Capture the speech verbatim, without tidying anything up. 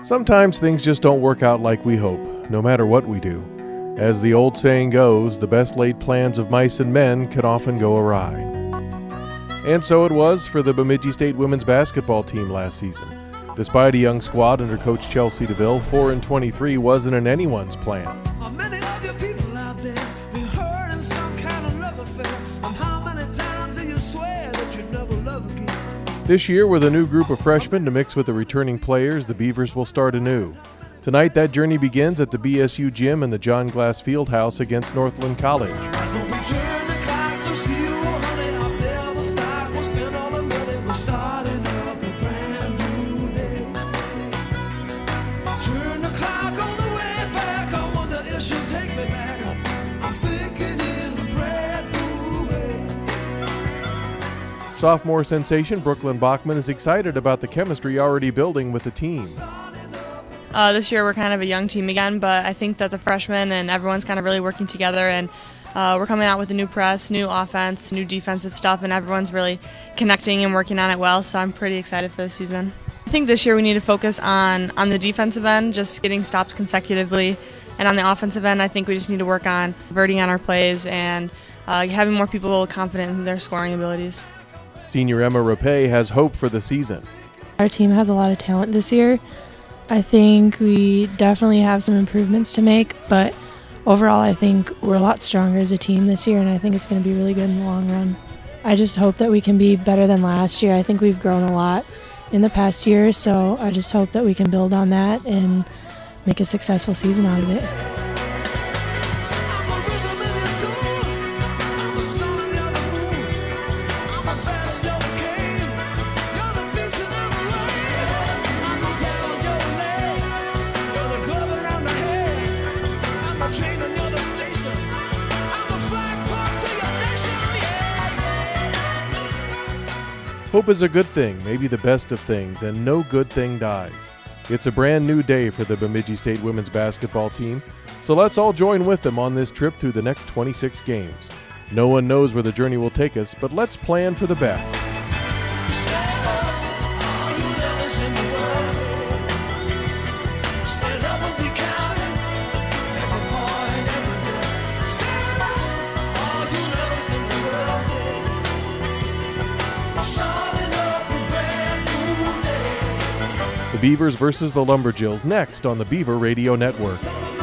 Sometimes things just don't work out like we hope, no matter what we do. As the old saying goes, the best laid plans of mice and men can often go awry. And so it was for the Bemidji State women's basketball team last season. Despite a young squad under coach Chelsea DeVille, four and twenty-three wasn't in anyone's plan. Many of you people out there been hurt in some kind of love affair. And how many times do you swear that you never love again? This year, with a new group of freshmen to mix with the returning players, the Beavers will start anew. Tonight, that journey begins at the B S U gym in the John Glass Fieldhouse against Northland College. Sophomore sensation Brooklyn Bachman is excited about the chemistry already building with the team. Uh, this year we're kind of a young team again, but I think that the freshmen and everyone's kind of really working together, and uh, we're coming out with a new press, new offense, new defensive stuff, and everyone's really connecting and working on it well, so I'm pretty excited for the season. I think this year we need to focus on, on the defensive end, just getting stops consecutively, and on the offensive end I think we just need to work on converting on our plays and uh, having more people confident in their scoring abilities. Senior Emma Rapay has hope for the season. Our team has a lot of talent this year. I think we definitely have some improvements to make, but overall I think we're a lot stronger as a team this year, and I think it's going to be really good in the long run. I just hope that we can be better than last year. I think we've grown a lot in the past year, so I just hope that we can build on that and make a successful season out of it. Hope is a good thing, maybe the best of things, and no good thing dies. It's a brand new day for the Bemidji State women's basketball team, so let's all join with them on this trip through the next twenty-six games. No one knows where the journey will take us, but let's plan for the best. The Beavers versus the Lumberjills next on the Beaver Radio Network.